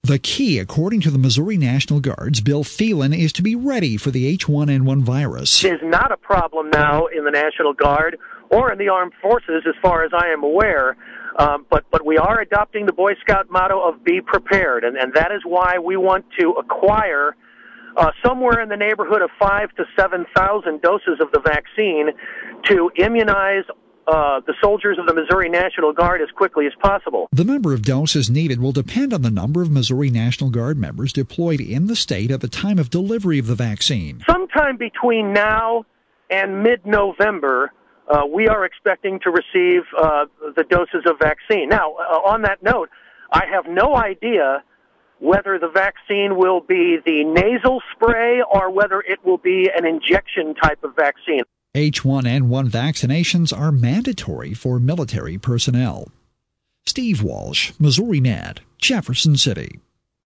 The key, according to the Missouri National Guard's Bill Phelan, is to be ready for the H1N1 virus. It is not a problem now in the National Guard or in the armed forces as far as I am aware, but we are adopting the Boy Scout motto of be prepared, and that is why we want to acquire somewhere in the neighborhood of 5,000 to 7,000 doses of the vaccine to immunize the soldiers of the Missouri National Guard as quickly as possible. The number of doses needed will depend on the number of Missouri National Guard members deployed in the state at the time of delivery of the vaccine. Sometime between now and mid-November, we are expecting to receive the doses of vaccine. Now, on that note, I have no idea whether the vaccine will be the nasal spray or whether it will be an injection type of vaccine. H1N1 vaccinations are mandatory for military personnel. Steve Walsh, Missouri Net, Jefferson City.